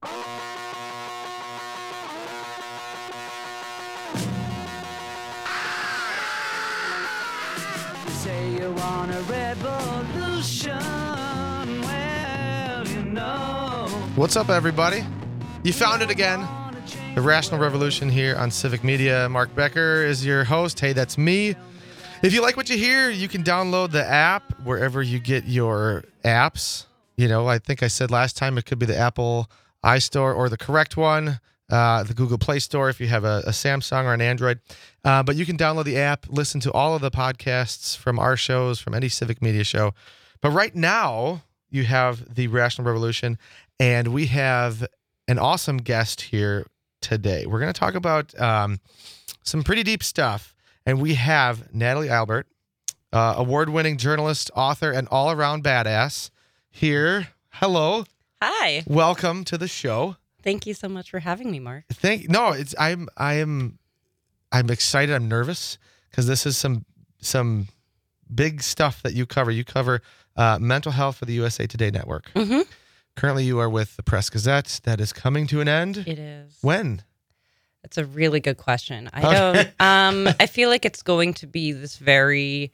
Say you want a revolution, well, you know. What's up, everybody? You found it again. The Rational Revolution here on Civic Media. Mark Becker is your host. Hey, that's me. If you like what you hear, you can download the app wherever you get your apps. You know, I think I said last time it could be the Apple iStore or the correct one, the Google Play Store if you have a Samsung or an Android. But you can download the app, listen to all of the podcasts from our shows, from any Civic Media show. But right now, you have the Rational Revolution, and we have an awesome guest here today. We're going to talk about some pretty deep stuff, and we have Natalie Albert, award-winning journalist, author, and all-around badass here. Hello. Hi. Welcome to the show. Thank you so much for having me, Mark. I'm excited. I'm nervous because this is some big stuff that you cover. You cover mental health for the USA Today Network. Mm-hmm. Currently, you are with the Press Gazette. That is coming to an end. It is. When? It's a really good question. I don't. I feel like it's going to be this very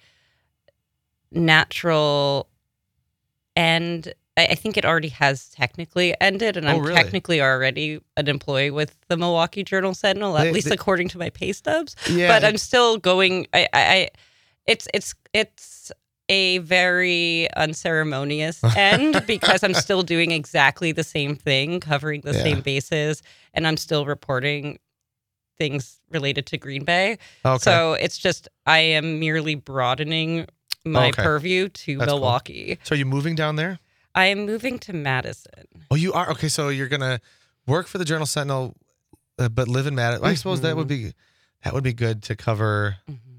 natural end. I think it already has technically ended, and I'm really? technically already an employee with the Milwaukee Journal Sentinel, at least according to my pay stubs. Yeah. But I'm still going. It's a very unceremonious end because I'm still doing exactly the same thing, covering the same bases, and I'm still reporting things related to Green Bay. Okay. So it's just I am merely broadening my purview to That's Milwaukee. Cool. So are you moving down there? I am moving to Madison. Oh, you are? Okay, so you're going to work for the Journal Sentinel, but live in Madison. I suppose that would be good to cover,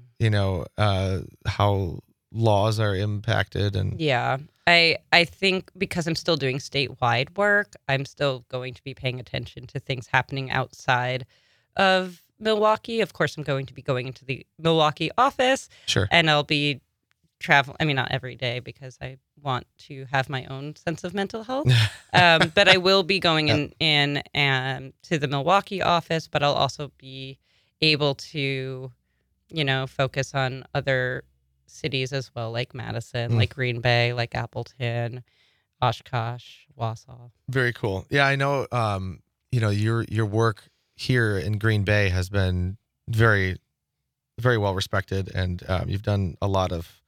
how laws are impacted. And yeah, I think because I'm still doing statewide work, I'm still going to be paying attention to things happening outside of Milwaukee. Of course, I'm going to be going into the Milwaukee office. Sure. And I'll be traveling. I mean, not every day because I want to have my own sense of mental health. But I will be going in to the Milwaukee office, but I'll also be able to, focus on other cities as well, like Madison, like Green Bay, like Appleton, Oshkosh, Wausau. Very cool. Yeah, I know. Your work here in Green Bay has been very, very well respected, and you've done a lot of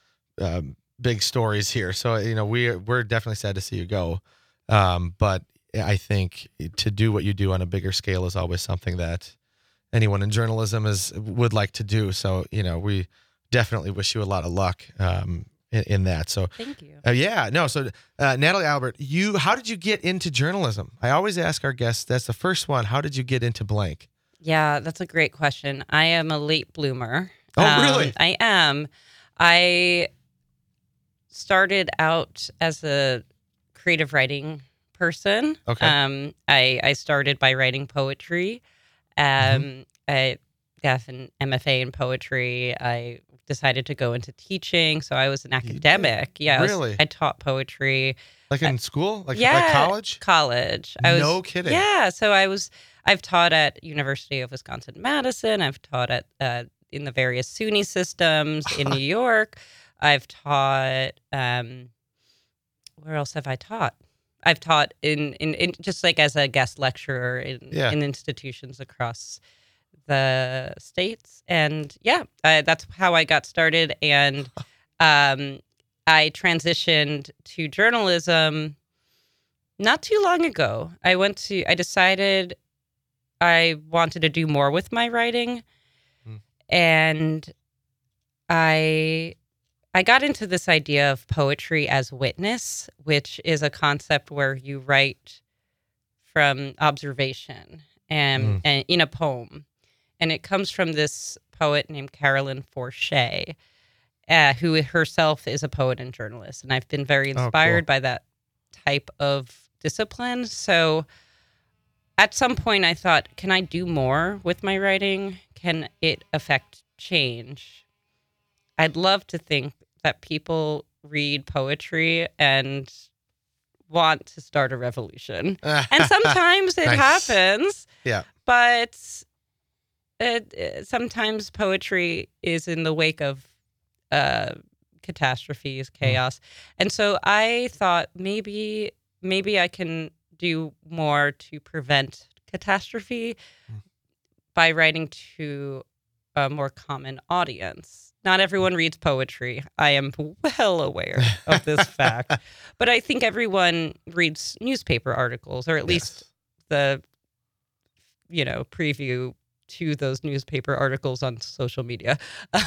big stories here. So we're definitely sad to see you go. But I think to do what you do on a bigger scale is always something that anyone in journalism would like to do. So we definitely wish you a lot of luck in that. So thank you. So Natalie Albert, how did you get into journalism? I always ask our guests, that's the first one. How did you get into blank? Yeah, that's a great question. I am a late bloomer. Oh, really? I am. I started out as a creative writing person. Okay. I started by writing poetry. I have an MFA in poetry. I decided to go into teaching, so I was an academic. Yeah, really? I taught poetry. Like in school? Like college? College. No kidding. Yeah, so I've taught at University of Wisconsin-Madison. I've taught at in the various SUNY systems in New York. I've taught, where else have I taught? I've taught in just like as a guest lecturer in institutions across the states. And that's how I got started. And I transitioned to journalism not too long ago. I decided I wanted to do more with my writing. And I got into this idea of poetry as witness, which is a concept where you write from observation and in a poem. And it comes from this poet named Carolyn Forche, who herself is a poet and journalist. And I've been very inspired by that type of discipline. So at some point I thought, can I do more with my writing? Can it affect change? I'd love to think that people read poetry and want to start a revolution. And sometimes it Nice. happens, Yeah. but sometimes poetry is in the wake of catastrophes, chaos. And so I thought maybe I can do more to prevent catastrophe by writing to a more common audience. Not everyone reads poetry. I am well aware of this fact. But I think everyone reads newspaper articles, or at least the, preview to those newspaper articles on social media.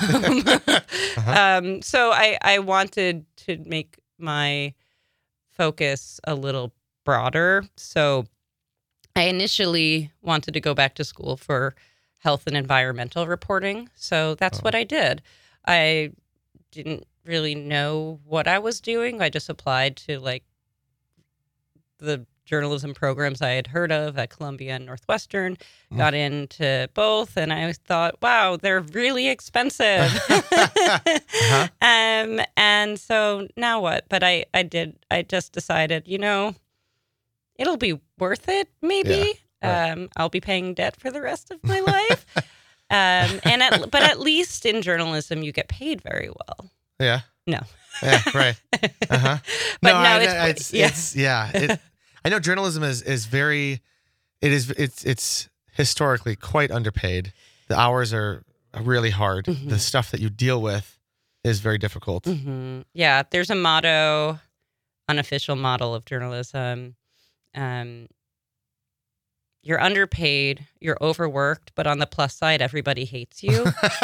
So I wanted to make my focus a little broader. So I initially wanted to go back to school for health and environmental reporting. So that's what I did. I didn't really know what I was doing. I just applied to like the journalism programs I had heard of at Columbia and Northwestern, got into both, and I thought, wow, they're really expensive. And so now what? But I just decided, it'll be worth it, maybe. Yeah, right. I'll be paying debt for the rest of my life. But at least in journalism, you get paid very well. Yeah. No. Yeah, right. But no, I know journalism is very, it's historically quite underpaid. The hours are really hard. Mm-hmm. The stuff that you deal with is very difficult. Mm-hmm. Yeah, there's a motto, unofficial model of journalism. You're underpaid, you're overworked, but on the plus side, everybody hates you.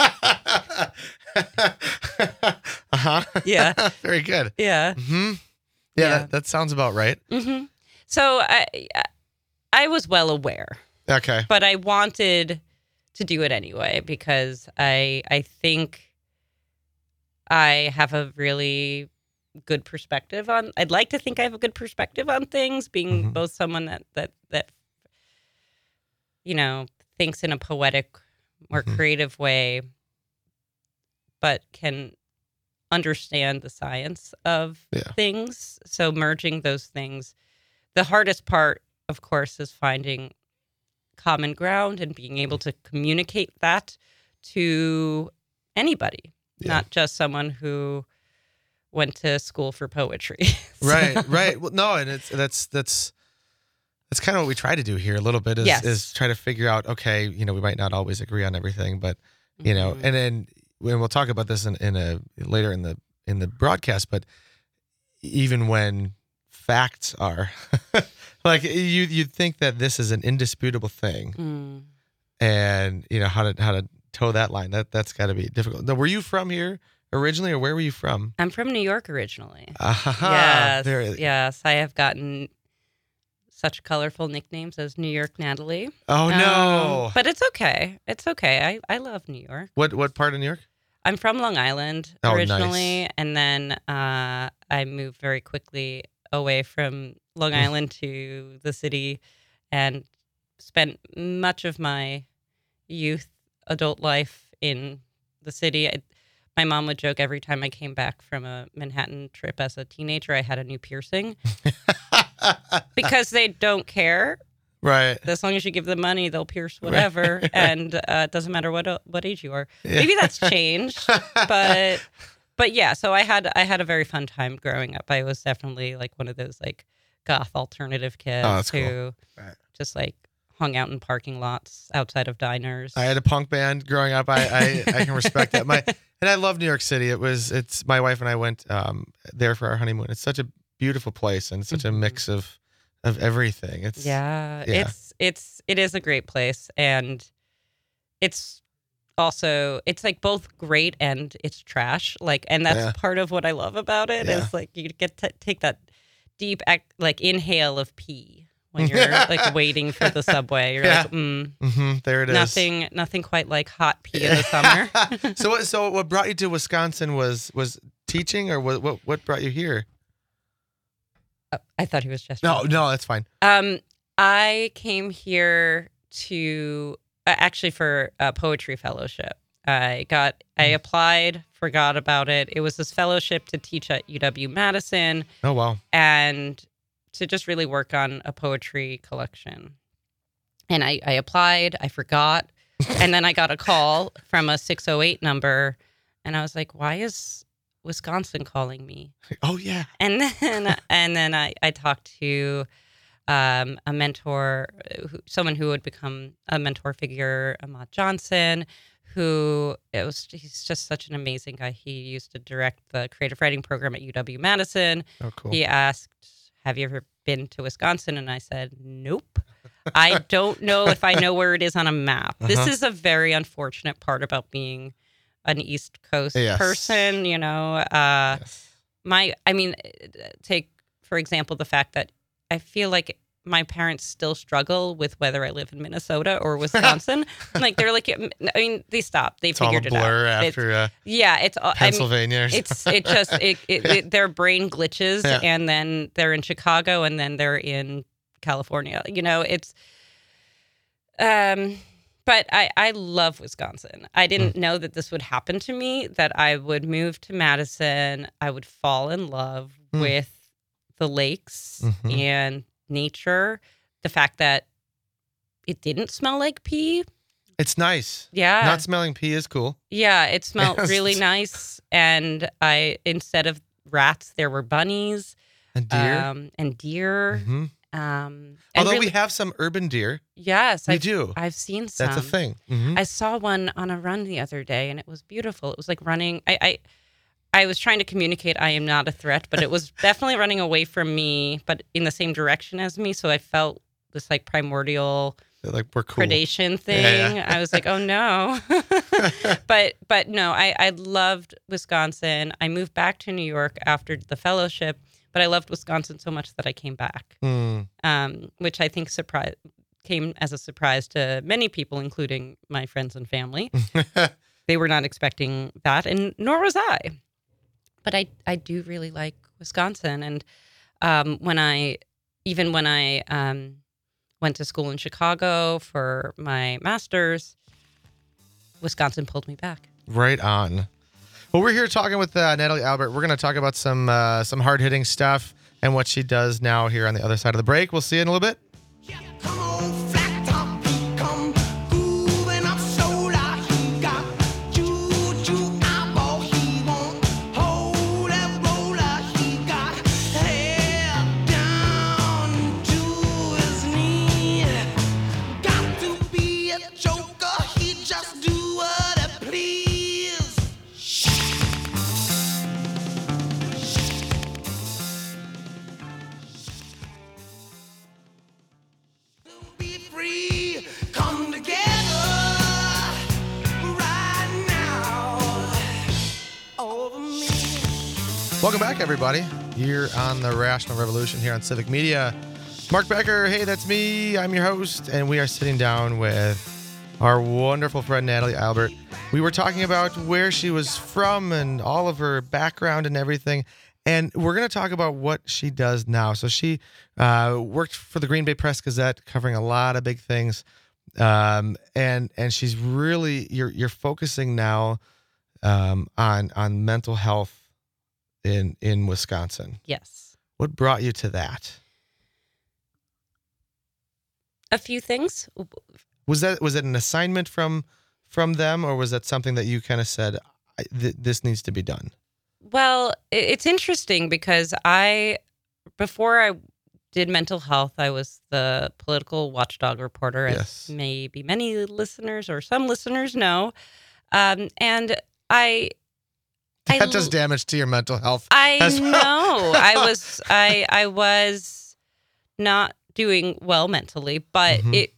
Yeah. Very good. Yeah. Mm-hmm. Yeah. Yeah, that sounds about right. Mm-hmm. So I was well aware, Okay. but I wanted to do it anyway because I think I have a really good perspective on. I'd like to think I have a good perspective on things, being both someone that thinks in a poetic or creative way, but can understand the science of things. So merging those things. The hardest part, of course, is finding common ground and being able to communicate that to anybody, not just someone who went to school for poetry. Right. Well, no, and that's kind of what we try to do here a little bit is try to figure out, okay, we might not always agree on everything, but and then when we'll talk about this later in the broadcast, but even when facts are like you'd think that this is an indisputable thing, and how to toe that line, that's got to be difficult. Now, were you from here originally, or where were you from? I'm from New York originally. Yes. Yes, I have gotten such colorful nicknames as New York Natalie. Oh no! But it's okay. It's okay. I love New York. What part of New York? I'm from Long Island originally, nice. And then I moved very quickly away from Long Island to the city, and spent much of my adult life in the city. My mom would joke every time I came back from a Manhattan trip as a teenager, I had a new piercing. Because they don't care. Right. As long as you give them money, they'll pierce whatever. Right. And it doesn't matter what age you are. Yeah. Maybe that's changed. But yeah, so I had a very fun time growing up. I was definitely like one of those like goth alternative kids who just like hung out in parking lots outside of diners. I had a punk band growing up. I can respect that. And I love New York City. It's my wife and I went there for our honeymoon. It's such a beautiful place and such a mix of everything. It is a great place, and it's also like both great and it's trash. Like, and that's part of what I love about it is like you get to take that deep like inhale of pee when you're like waiting for the subway. You're like, there it is. Nothing quite like hot pee in the summer. So what brought you to Wisconsin was teaching, or what brought you here? I thought he was just no, that's fine. I came here to actually for a poetry fellowship. I applied, forgot about it. It was this fellowship to teach at UW-Madison. Oh wow! And to just really work on a poetry collection. And I applied, I forgot. And then I got a call from a 608 number. And I was like, why is Wisconsin calling me? Oh, yeah. And then I talked to a mentor, someone who would become a mentor figure, Ahmad Johnson, he's just such an amazing guy. He used to direct the creative writing program at UW-Madison. Oh, cool. He asked, have you ever been to Wisconsin? And I said, nope. I don't know if I know where it is on a map. This is a very unfortunate part about being an East Coast person, you know. Take, for example, the fact that I feel like my parents still struggle with whether I live in Minnesota or Wisconsin. Like, they're like, I mean, they stopped. They figured it out. It's all a blur after it's Pennsylvania. Their brain glitches, and then they're in Chicago, and then they're in California. You know, it's but I love Wisconsin. I didn't know that this would happen to me, that I would move to Madison, I would fall in love with the lakes and nature, the fact that it didn't smell like pee. It's nice. Yeah. Not smelling pee is cool. Yeah, it smelled really nice. And instead of rats, there were bunnies. And deer. Although we have some urban deer. Yes. We do. I've seen some. That's a thing. I saw one on a run the other day, and it was beautiful. It was like running. I was trying to communicate I am not a threat, but it was definitely running away from me, but in the same direction as me. So I felt this like primordial we're cool. predation thing. Yeah. I was like, oh no. but no, I loved Wisconsin. I moved back to New York after the fellowship, but I loved Wisconsin so much that I came back, which I think came as a surprise to many people, including my friends and family. They were not expecting that, and nor was I. But I do really like Wisconsin. And when I went to school in Chicago for my master's, Wisconsin pulled me back. Right on. Well, we're here talking with Natalie Albert. We're going to talk about some hard-hitting stuff and what she does now here on the other side of the break. We'll see you in a little bit. Come on, flat top, he come grooving up solar. He got juju eyeball. He won't hold that roller. He got hair down to his knee. Got to be a joker. He just do what he please. Be free, come together right now over me. Welcome back, everybody. You're on the Rational Revolution here on Civic Media. Mark Becker, hey, that's me. I'm your host, and we are sitting down with our wonderful friend Natalie Albert. We were talking about where she was from and all of her background and everything, and we're going to talk about what she does now. So she worked for the Green Bay Press Gazette, covering a lot of big things, and she's really you're focusing now on mental health in Wisconsin. Yes. What brought you to that? A few things. Was it an assignment from them, or was that something that you kind of said, this needs to be done? Well, it's interesting because before I did mental health, I was the political watchdog reporter, as maybe many listeners or some listeners know. And that does damage to your mental health. I know. I was not doing well mentally, but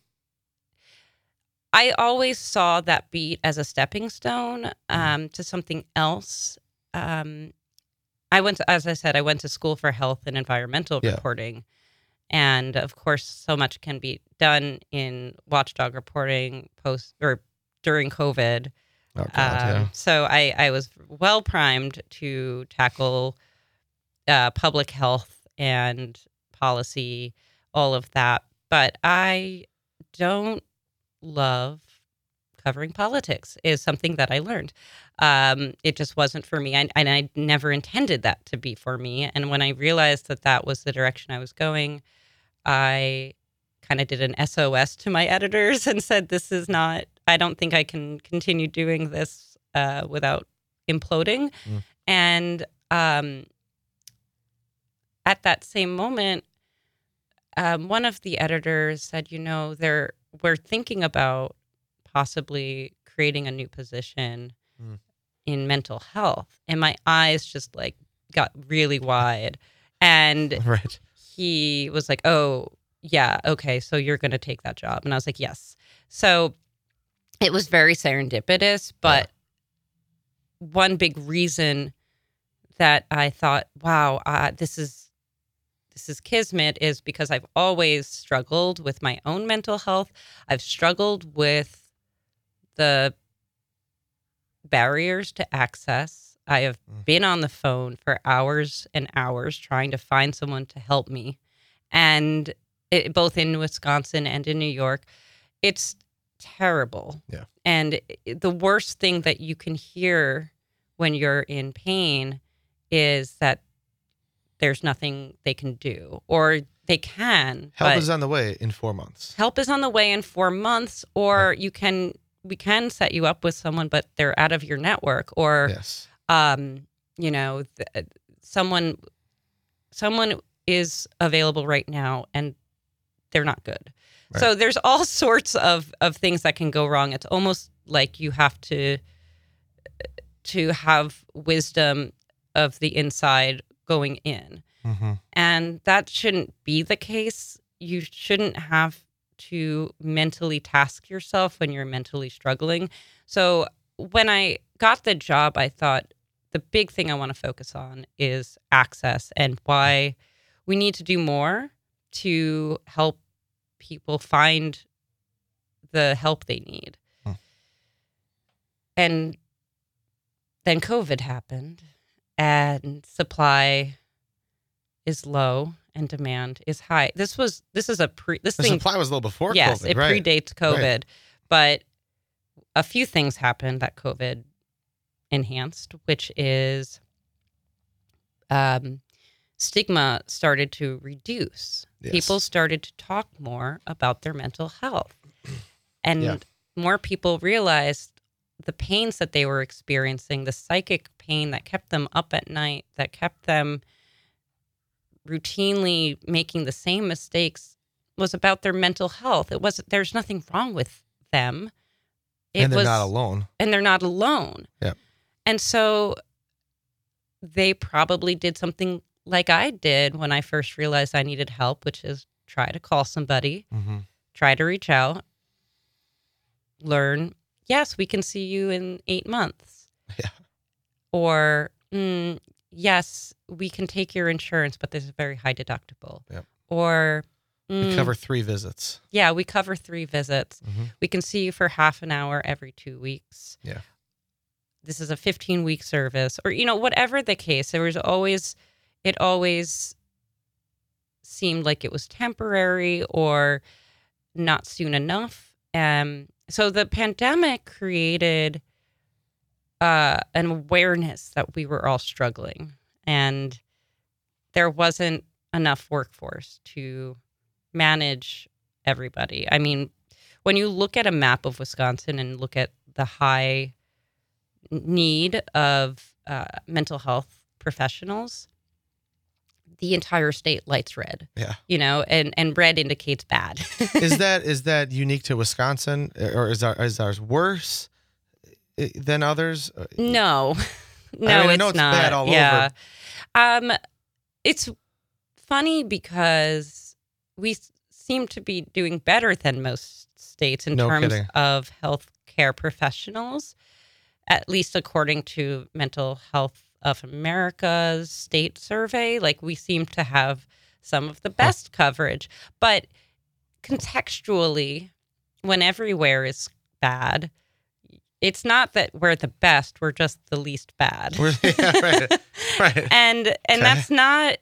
I always saw that beat as a stepping stone to something else. As I said, I went to school for health and environmental reporting. And of course, so much can be done in watchdog reporting during COVID. Oh, God, So I was well primed to tackle public health and policy, all of that. But I don't love covering politics is something that I learned. It just wasn't for me. And I never intended that to be for me. And when I realized that that was the direction I was going, I kind of did an SOS to my editors and said, I don't think I can continue doing this without imploding. And at that same moment, one of the editors said, we're thinking about possibly creating a new position in mental health. And my eyes just like got really wide. And Right. he was like, oh, yeah, okay, so you're going to take that job. And I was like, yes. So it was very serendipitous. But one big reason that I thought, wow, this is kismet is because I've always struggled with my own mental health. I've struggled with the barriers to access. I have been on the phone for hours and hours trying to find someone to help me. And both in Wisconsin and in New York, it's terrible. Yeah. And the worst thing that you can hear when you're in pain is that there's nothing they can do, or they can. Help is on the way in 4 months. Help is on the way in 4 months, or we can set you up with someone, but they're out of your network, or Yes. Someone is available right now and they're not good. Right. So there's all sorts of things that can go wrong. It's almost like you have to have wisdom of the inside going in. Mm-hmm. And that shouldn't be the case. You shouldn't have to mentally task yourself when you're mentally struggling. So when I got the job, I thought the big thing I want to focus on is access and why we need to do more to help people find the help they need. And then COVID happened, and supply is low and demand is high. The supply was a little before yes, COVID, it right? predates COVID, Right. but a few things happened that COVID enhanced, which is stigma started to reduce. Yes. People started to talk more about their mental health. And Yeah. more people realized the pains that they were experiencing, the psychic pain that kept them up at night, that kept them routinely making the same mistakes, was about their mental health. There's nothing wrong with them. And they're not alone. And they're not alone. Yeah. And so they probably did something like I did when I first realized I needed help, which is try to call somebody, Mm-hmm. try to reach out, learn, yes, we can see you in 8 months. Yeah. Or, yes, we can take your insurance, but there's a very high deductible. Yep. Or, We cover 3 visits. yeah, we cover 3 visits. Mm-hmm. We can see you for half an hour every 2 weeks. Yeah. This is a 15-week service, or, whatever the case. It always seemed like it was temporary or not soon enough. So the pandemic created an awareness that we were all struggling, and there wasn't enough workforce to manage everybody. I mean, when you look at a map of Wisconsin and look at the high need of mental health professionals, the entire state lights red. Yeah. And red indicates bad. Is that unique to Wisconsin, or is ours worse than others? No, I know it's it's not. bad all yeah. It's funny because we seem to be doing better than most states in No terms kidding. of healthcare professionals, at least according to Mental Health of America's state survey. Like, we seem to have some of the best coverage, but contextually, when everywhere is bad, it's not that we're the best, we're just the least bad. Yeah, right. And that's not,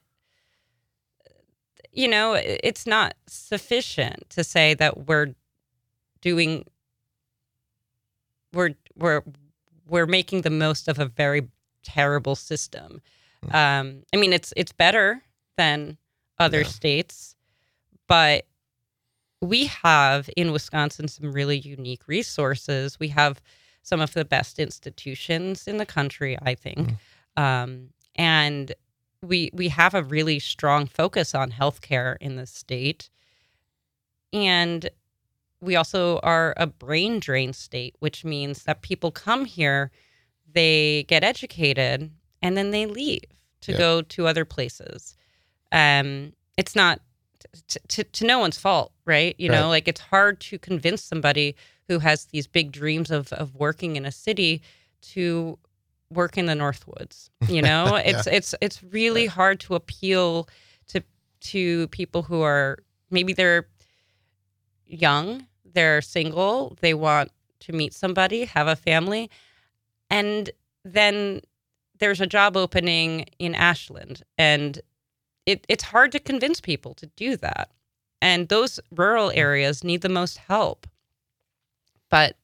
it's not sufficient to say that we're doing we're making the most of a very terrible system. I mean, it's better than other states, but we have in Wisconsin some really unique resources. We have some of the best institutions in the country, I think, and we have a really strong focus on healthcare in the state, and we also are a brain drain state, which means that people come here, they get educated, and then they leave to go to other places. It's not to no one's fault, right? You know, like it's hard to convince somebody who has these big dreams of working in a city to work in the Northwoods. You know, it's really hard to appeal to people who are maybe they're young, they're single, they want to meet somebody, have a family, and then there's a job opening in Ashland, and it's hard to convince people to do that. And those rural areas need the most help, but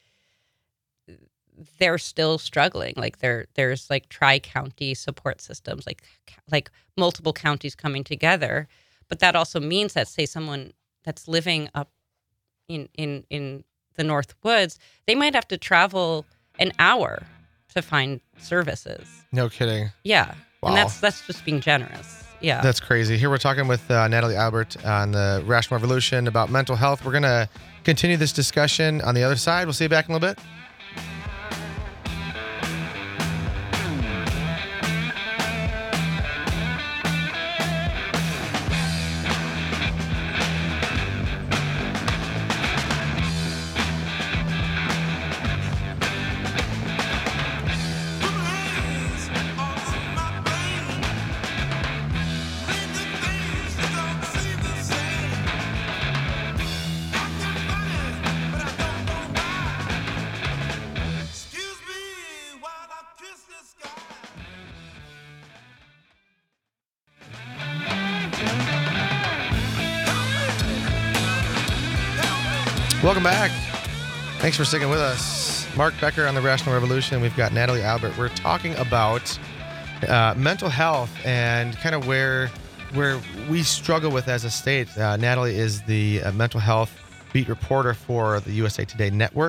they're still struggling. Like there's like tri-county support systems, like multiple counties coming together. But that also means that, say, someone that's living up in the North Woods, they might have to travel an hour to find services. No kidding. Yeah. Wow. And that's just being generous. Yeah. That's crazy. Here we're talking with Natalie Albert on the Rational Revolution about mental health. We're going to continue this discussion on the other side. We'll see you back in a little bit. Welcome back. Thanks for sticking with us. Mark Becker on the Rational Revolution. We've got Natalie Albert. We're talking about mental health and kind of where we struggle with as a state. Natalie is the mental health beat reporter for the USA Today Network.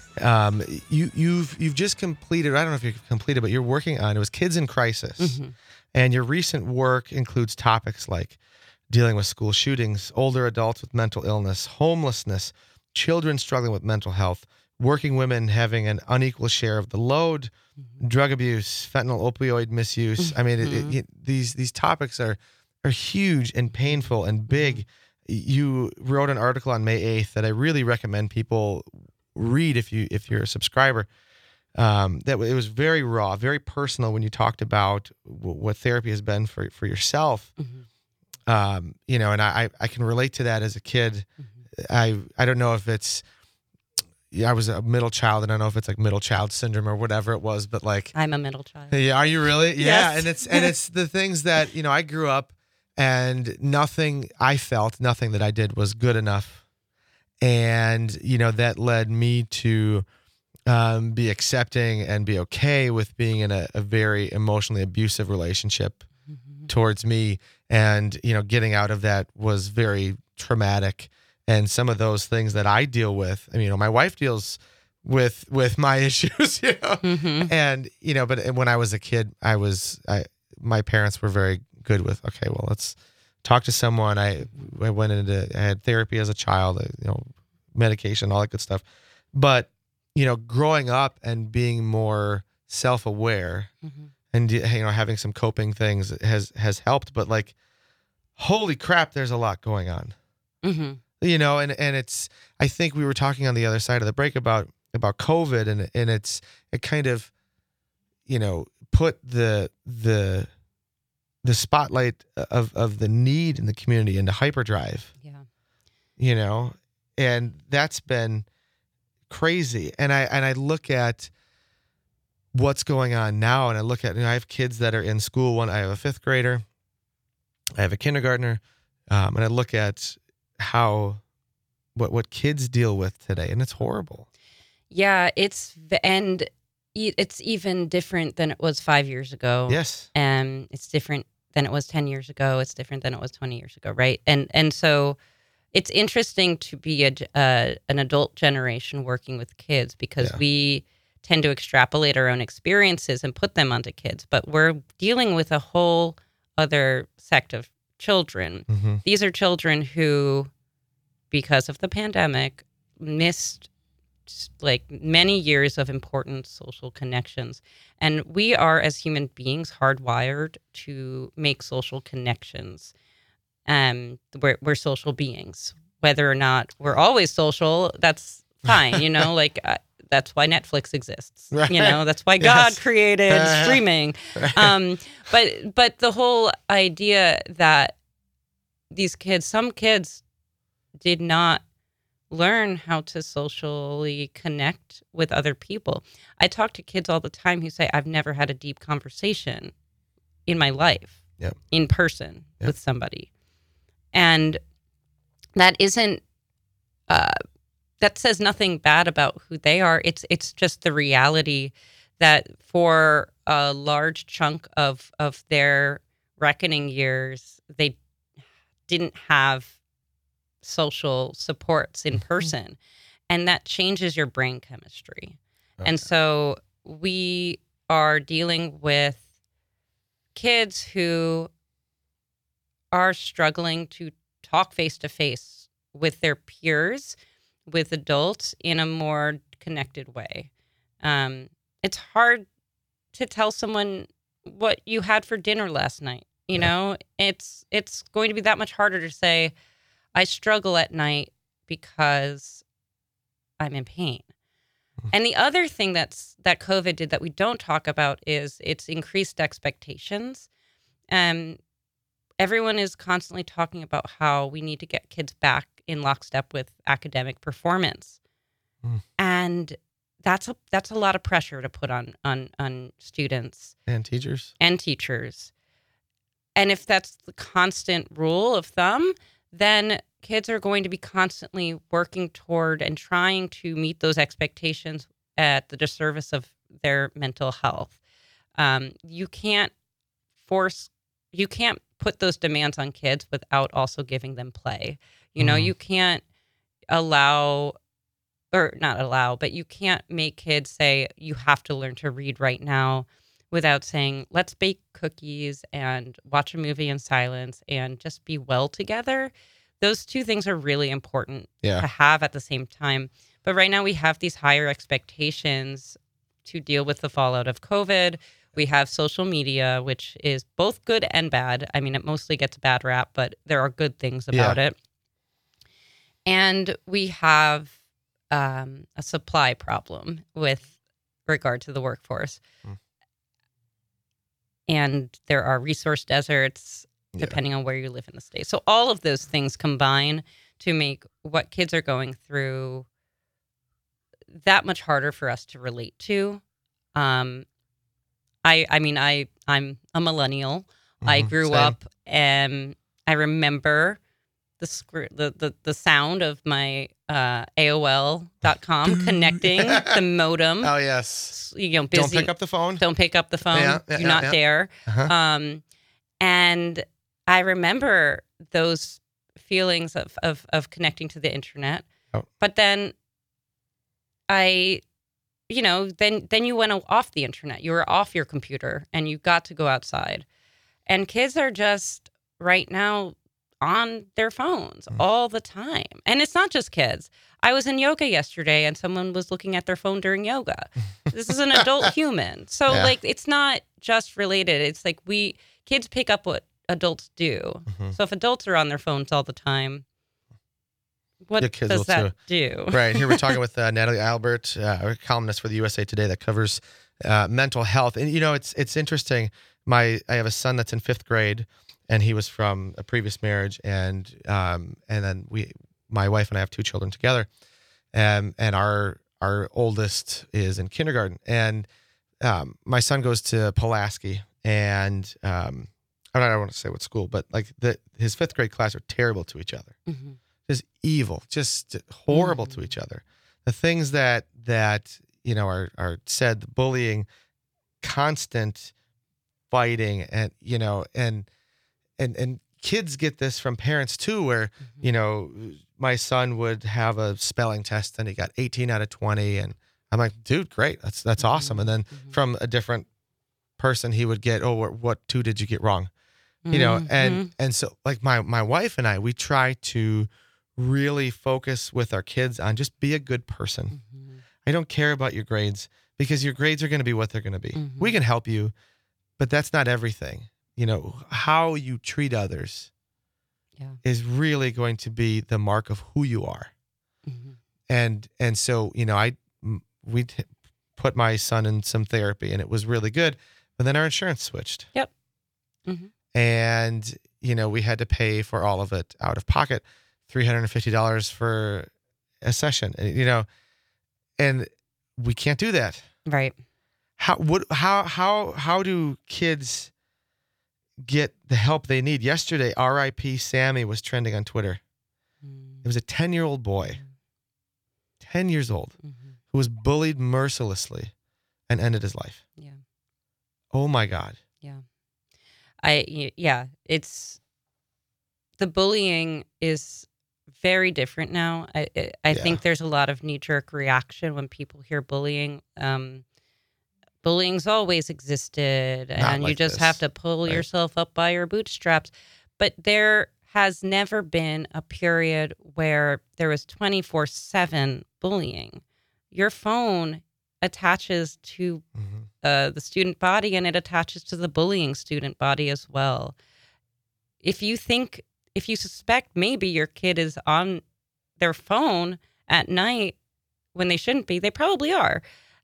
You've just completed, I don't know if you've completed, but you're working on, it was Kids in Crisis. Mm-hmm. And your recent work includes topics like dealing with school shootings, older adults with mental illness, homelessness, children struggling with mental health, working women having an unequal share of the load, drug abuse, fentanyl opioid misuse. I mean, these topics are huge and painful and big. You wrote an article on May 8th that I really recommend people read if you're a subscriber. That it was very raw, very personal when you talked about what therapy has been for yourself. Mm-hmm. And I can relate to that as a kid. I don't know if it's, I was a middle child, and I don't know if it's like middle child syndrome or whatever it was, but like, I'm a middle child. Yeah, are you really? Yeah, Yes. and it's the things that, I grew up and nothing that I did was good enough. And, that led me to be accepting and be okay with being in a very emotionally abusive relationship towards me. And, getting out of that was very traumatic. And some of those things that I deal with, my wife deals with my issues, and, but when I was a kid, my parents were very good with, okay, well, let's talk to someone. I had therapy as a child, medication, all that good stuff. But, growing up and being more self-aware and, having some coping things has helped. But like, holy crap, there's a lot going on. Mm-hmm. And it's, I think we were talking on the other side of the break about COVID, and it kind of, put the spotlight of the need in the community into hyperdrive. Yeah. And that's been crazy. And I look at what's going on now, and I look at, I have kids that are in school. I have a 5th grader, I have a kindergartner, and I look at what kids deal with today, and it's horrible. Yeah, it's even different than it was 5 years ago. Yes. And it's different than it was 10 years ago. It's different than it was 20 years ago, right? And so it's interesting to be an adult generation working with kids because Yeah. we tend to extrapolate our own experiences and put them onto kids, but we're dealing with a whole other sect of children. Mm-hmm. These are children who, because of the pandemic, missed like many years of important social connections. And we are, as human beings, hardwired to make social connections. We're social beings. Whether or not we're always social, that's fine. You know, like that's why Netflix exists. Right. You know, that's why God Yes. created streaming. But the whole idea that some kids did not learn how to socially connect with other people. I talk to kids all the time who say, I've never had a deep conversation in my life, Yep. in person Yep. with somebody. And that isn't, that says nothing bad about who they are. It's just the reality that for a large chunk of their reckoning years, they didn't have social supports in person, and that changes your brain chemistry. Okay. And so we are dealing with kids who are struggling to talk face to face with their peers, with adults in a more connected way. It's hard to tell someone what you had for dinner last night. You know, it's going to be that much harder to say, I struggle at night because I'm in pain. And the other thing that COVID did that we don't talk about is it's increased expectations. Everyone is constantly talking about how we need to get kids back in lockstep with academic performance. And that's a lot of pressure to put on students And teachers. and teachers. And if that's the constant rule of thumb, then kids are going to be constantly working toward and trying to meet those expectations at the disservice of their mental health. You can't put those demands on kids without also giving them play. You know, you can't you can't make kids say, you have to learn to read right now, without saying, let's bake cookies and watch a movie in silence and just be well together. Those two things are really important to have at the same time. But right now we have these higher expectations to deal with the fallout of COVID. We have social media, which is both good and bad. I mean, it mostly gets a bad rap, but there are good things about it. And we have a supply problem with regard to the workforce. And there are resource deserts, depending on where you live in the state. So all of those things combine to make what kids are going through that much harder for us to relate to. I'm a millennial. I grew Same. up and I remember the sound of my AOL.com connecting the modem. Oh, yes. You know, Don't busy. pick up the phone. Don't pick up the phone. Do not dare. Uh-huh. And I remember those feelings of connecting to the internet. Oh. But then then you went off the internet. You were off your computer and you got to go outside. And kids are just right now on their phones all the time. And it's not just kids. I was in yoga yesterday and someone was looking at their phone during yoga. This is an adult human. So like, it's not just related. It's like kids pick up what adults do. So if adults are on their phones all the time, what Your kids will does that do? Right. Here we're talking with Natalie Albert, a columnist for the USA Today that covers mental health. And, you know, it's interesting. I have a son that's in 5th grade, and he was from a previous marriage. And then my wife and I have 2 children together. And our oldest is in kindergarten. And my son goes to Pulaski. And I don't want to say what school, but like his 5th grade class are terrible to each other. Just evil, just horrible to each other. the things that are said, the bullying, constant fighting, and and kids get this from parents too, where my son would have a spelling test and he got 18 out of 20, and I'm like, dude, great, that's awesome. And then from a different person, he would get, what two did you get wrong? And so like my wife and I, we try to really focus with our kids on just be a good person. I don't care about your grades, because your grades are going to be what they're going to be. We can help you, but that's not everything. How you treat others is really going to be the mark of who you are. And so, we put my son in some therapy, and it was really good, but then our insurance switched. Yep. And, we had to pay for all of it out of pocket, $350 for a session, and we can't do that. Right. How do kids get the help they need? Yesterday, R.I.P. Sammy was trending on Twitter. It was a 10-year-old boy, 10 years old, who was bullied mercilessly and ended his life. Yeah. Oh my God. Yeah. It's the bullying is very different now. I think there's a lot of knee-jerk reaction when people hear bullying. Bullying's always existed, and you just have to pull yourself up by your bootstraps. But there has never been a period where there was 24/7 bullying. Your phone attaches to the student body, and it attaches to the bullying student body as well. If you suspect maybe your kid is on their phone at night when they shouldn't be, they probably are.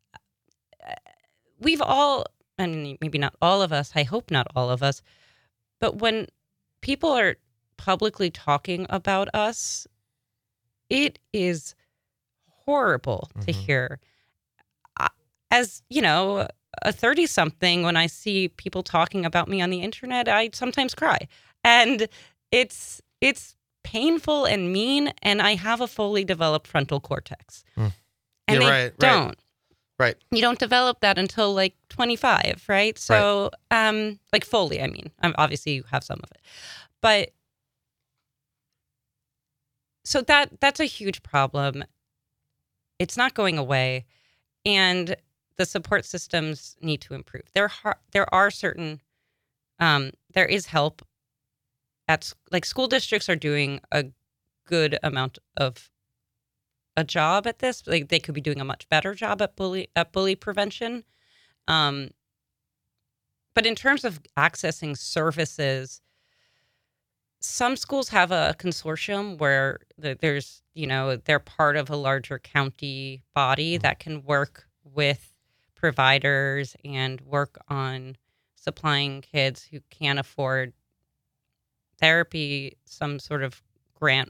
We've all, and maybe not all of us, I hope not all of us, but when people are publicly talking about us, it is horrible to hear. As, a 30-something, when I see people talking about me on the internet, I sometimes cry. And it's painful and mean, and I have a fully developed frontal cortex. And they don't. Right. You don't develop that until like 25, right? So, like fully, I mean. Obviously, you have some of it. But, so that's a huge problem. It's not going away. And the support systems need to improve. There are certain, there is help. Like school districts are doing a good amount of a job at this. Like they could be doing a much better job at bully prevention. But in terms of accessing services, some schools have a consortium where there's, they're part of a larger county body that can work with providers and work on supplying kids who can't afford therapy, some sort of grant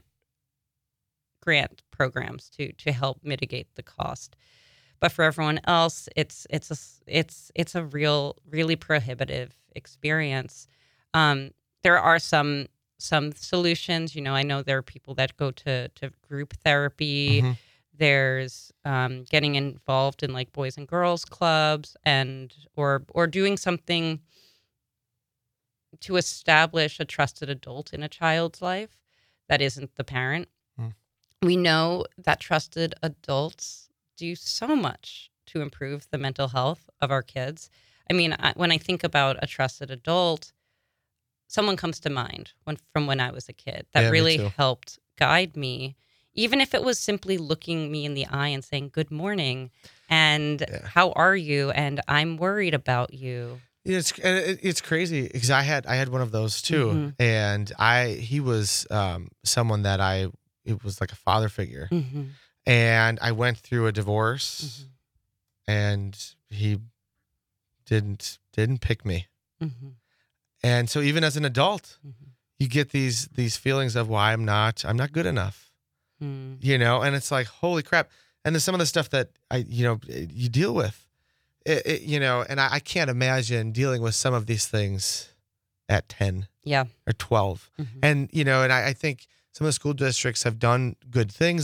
programs to help mitigate the cost. But for everyone else, it's a really prohibitive experience. There are some solutions. I know there are people that go to group therapy. There's getting involved in like boys and girls clubs or doing something to establish a trusted adult in a child's life that isn't the parent. We know that trusted adults do so much to improve the mental health of our kids. I mean, when I think about a trusted adult, someone comes to mind from when I was a kid that really helped guide me, even if it was simply looking me in the eye and saying, good morning, and how are you? And I'm worried about you. It's crazy because I had one of those too. And he was someone that it was like a father figure. And I went through a divorce and he didn't pick me. And so even as an adult, you get these feelings of, well, I'm not good enough, and it's like, holy crap. And then some of the stuff that you deal with, and I can't imagine dealing with some of these things at 10 or 12. And, and I think some of the school districts have done good things. They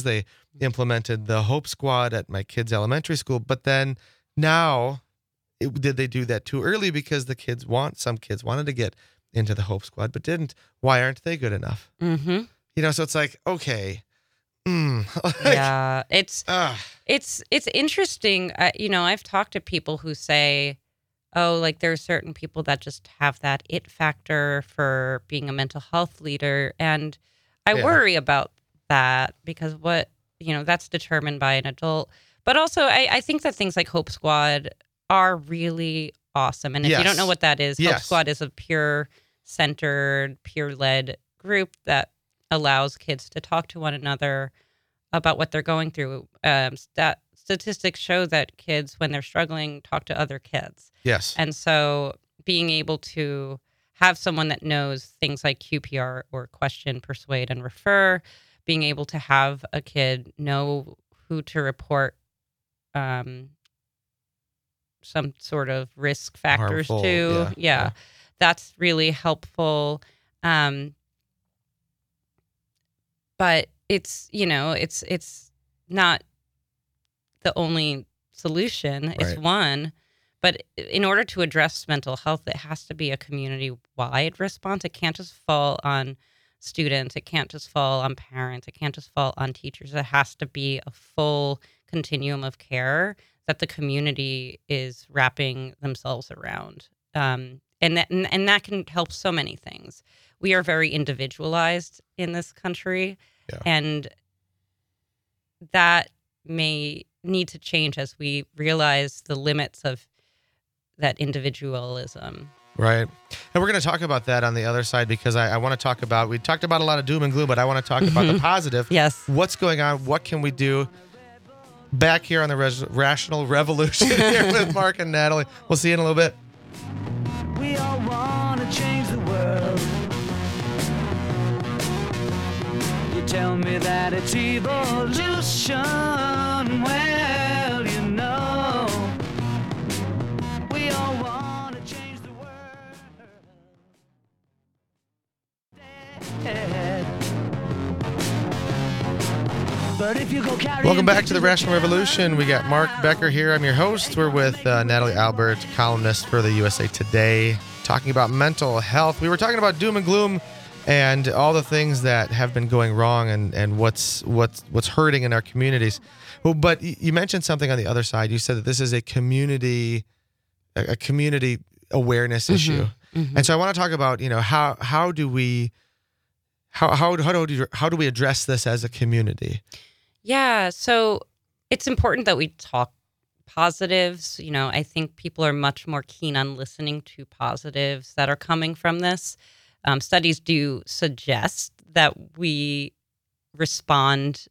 implemented the Hope Squad at my kids' elementary school, but then now, did they do that too early because some kids wanted to get into the Hope Squad but didn't? Why aren't they good enough? Mm-hmm. So it's like, okay. Yeah, it's interesting. I've talked to people who say, oh, like there are certain people that just have that it factor for being a mental health leader. And I worry about that because that's determined by an adult. But also I think that things like Hope Squad are really awesome. And if you don't know what that is, Hope Squad is a peer-centered, peer-led group that allows kids to talk to one another about what they're going through. Statistics show that kids, when they're struggling, talk to other kids. Yes. And so being able to have someone that knows things like QPR or question, persuade, and refer, being able to have a kid know who to report some sort of risk factors Harmful, to. Yeah. That's really helpful. But it's not the only solution. It's one. But in order to address mental health, it has to be a community-wide response. It can't just fall on students. It can't just fall on parents. It can't just fall on teachers. It has to be a full continuum of care that the community is wrapping themselves around. And that can help so many things. We are very individualized in this country, and that may need to change as we realize the limits of that individualism. Right. And we're going to talk about that on the other side because I want to talk about, we talked about a lot of doom and gloom, but I want to talk about the positive. Yes. What's going on? What can we do? Back here on the Rational Revolution here with Mark and Natalie. We'll see you in a little bit. We all want to change the world. You tell me that it's evolution. Well, we all want to change the world. But if you go Welcome back to the Rational Revolution. We got Mark Becker here. I'm your host. We're with Natalie Albert, columnist for the USA Today, talking about mental health. We were talking about doom and gloom and all the things that have been going wrong and what's hurting in our communities. Well, but you mentioned something on the other side. You said that this is a community awareness issue, and so I want to talk about how do we address this as a community? Yeah, so it's important that we talk positives. I think people are much more keen on listening to positives that are coming from this. Studies do suggest that we respond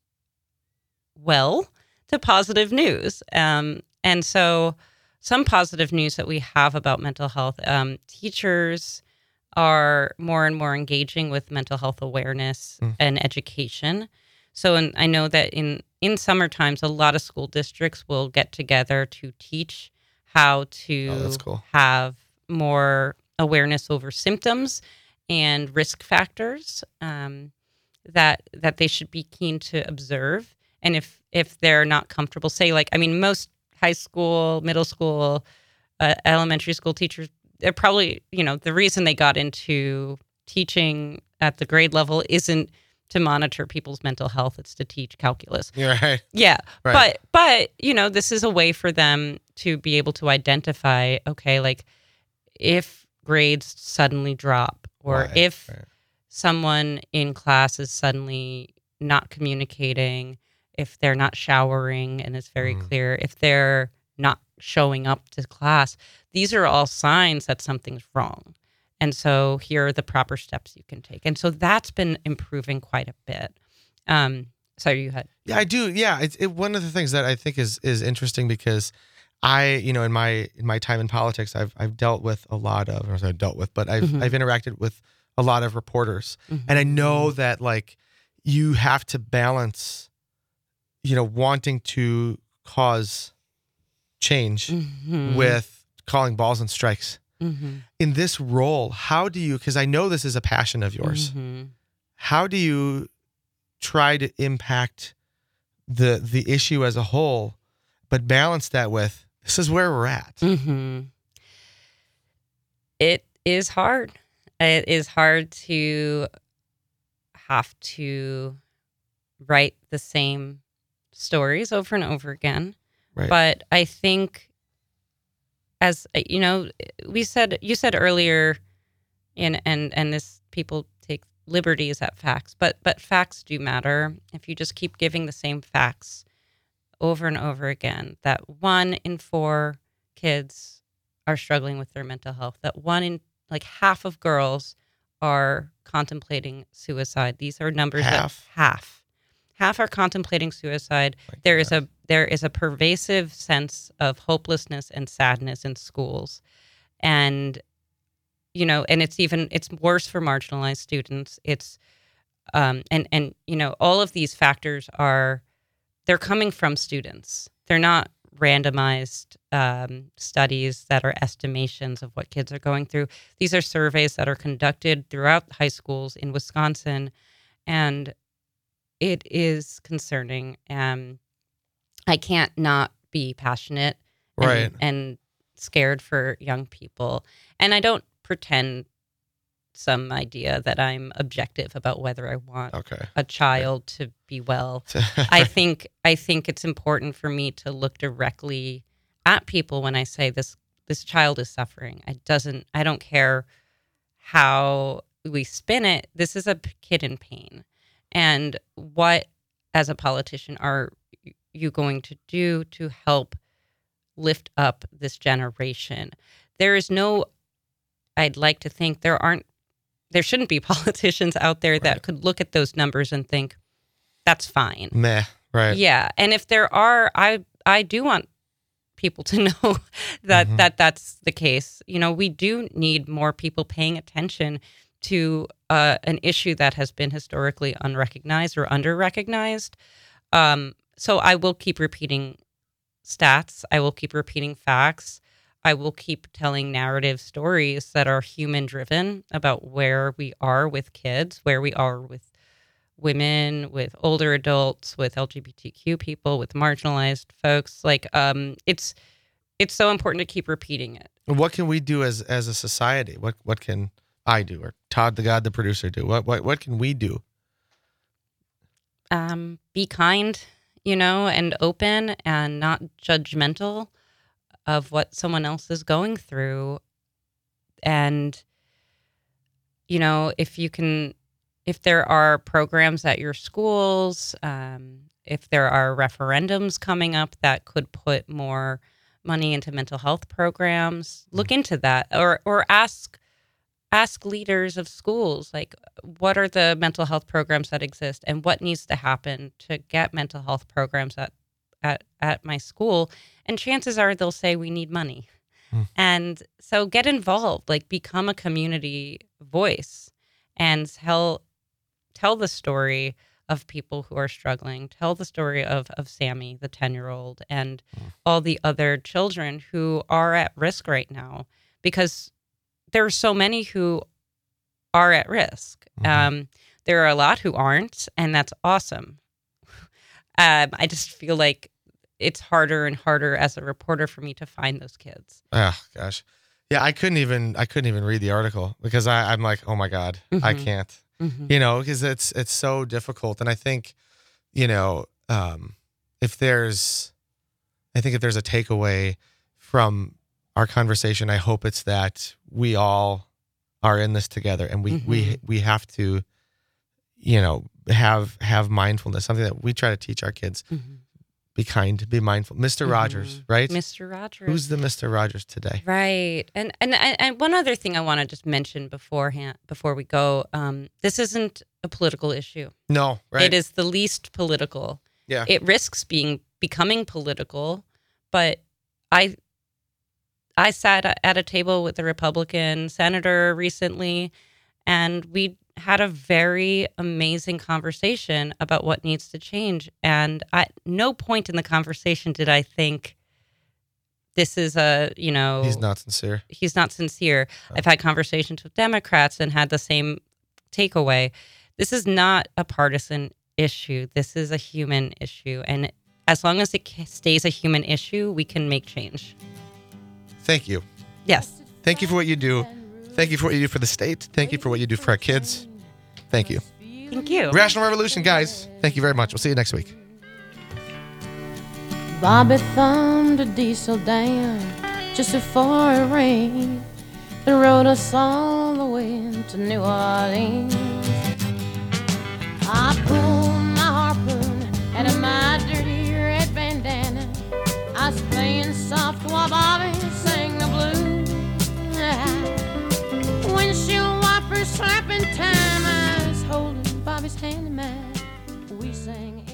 well to positive news. And so some positive news that we have about mental health, teachers are more and more engaging with mental health awareness and education. So I know that in summer times, a lot of school districts will get together to teach how to have more awareness over symptoms and risk factors that they should be keen to observe. And if they're not comfortable, most high school, middle school, elementary school teachers, they're probably, the reason they got into teaching at the grade level isn't to monitor people's mental health. It's to teach calculus. You're right. Yeah. Right. But, this is a way for them to be able to identify, if grades suddenly drop or if someone in class is suddenly not communicating, if they're not showering and it's very clear, if they're not showing up to class, these are all signs that something's wrong. And so here are the proper steps you can take. And so that's been improving quite a bit. Sorry, you had. Yeah, I do. Yeah. It's one of the things that I think is interesting because in my time in politics, I've dealt with a lot of, or I've dealt with, but I've interacted with a lot of reporters. And I know that you have to balance, wanting to cause change with calling balls and strikes. In this role, how do you, because I know this is a passion of yours, how do you try to impact the issue as a whole, but balance that with this is where we're at. Mm-hmm. It is hard. It is hard to have to write the same stories over and over again. Right. But I think, as you know, you said earlier, and this people take liberties at facts, but facts do matter. If you just keep giving the same facts over and over again, that 1 in 4 kids are struggling with their mental health, that half of girls are contemplating suicide. These are numbers Half? that half are contemplating suicide. There is a pervasive sense of hopelessness and sadness in schools, and and it's worse for marginalized students. It's and all of these factors they're coming from students. They're not randomized studies that are estimations of what kids are going through. These are surveys that are conducted throughout high schools in Wisconsin, and it is concerning. I can't not be passionate Right. and scared for young people. And I don't pretend some idea that I'm objective about whether I want Okay. a child to be well. I think it's important for me to look directly at people when I say this child is suffering. I don't care how we spin it. This is a kid in pain. And what, as a politician, are you going to do to help lift up this generation? I'd like to think there shouldn't be politicians out there that could look at those numbers and think, that's fine. Meh. Right. Yeah. And if there are, I do want people to know that that's the case. We do need more people paying attention to an issue that has been historically unrecognized or under-recognized. So I will keep repeating stats. I will keep repeating facts. I will keep telling narrative stories that are human-driven about where we are with kids, where we are with women, with older adults, with LGBTQ people, with marginalized folks. It's so important to keep repeating it. What can we do as a society? What can I do, or Todd the God, the producer, do? What can we do? Be kind, and open and not judgmental of what someone else is going through. And, if there are programs at your schools, if there are referendums coming up that could put more money into mental health programs, look into that, or ask leaders of schools, what are the mental health programs that exist and what needs to happen to get mental health programs at my school. And chances are they'll say we need money. And so get involved, become a community voice and tell the story of people who are struggling. Tell the story of Sammy, the 10-year-old, and all the other children who are at risk right now, because there are so many who are at risk. There are a lot who aren't, and that's awesome. I just feel like it's harder and harder as a reporter for me to find those kids. Oh gosh, yeah. I couldn't even read the article because I'm like, oh my God, I can't. Because it's so difficult. And I think, if there's a takeaway from our conversation, I hope it's that we all are in this together, and we have to, have mindfulness, something that we try to teach our kids. Be kind, be mindful. Mr. Rogers, right? Mr. Rogers. Who's the Mr. Rogers today? Right. And one other thing I want to just mention before we go, this isn't a political issue. No, right? It is the least political. Yeah. It risks becoming political, but I sat at a table with a Republican senator recently, and we had a very amazing conversation about what needs to change. And at no point in the conversation did I think this is he's not sincere. He's not sincere. Oh. I've had conversations with Democrats and had the same takeaway. This is not a partisan issue. This is a human issue. And as long as it stays a human issue, we can make change. Thank you. Yes. Thank you for what you do. Thank you for what you do for the state. Thank you for what you do for our kids. Thank you. Thank you. Rational Revolution, guys. Thank you very much. We'll see you next week. Bobby thumbed a diesel down just before it rained and rode us all the way to New Orleans. I pulled my harpoon out of my dirty red bandana. I was playing soft while Bobby sang the blues. Windshield wipers slapping time. I was holding Bobby's hand in mine. We sang.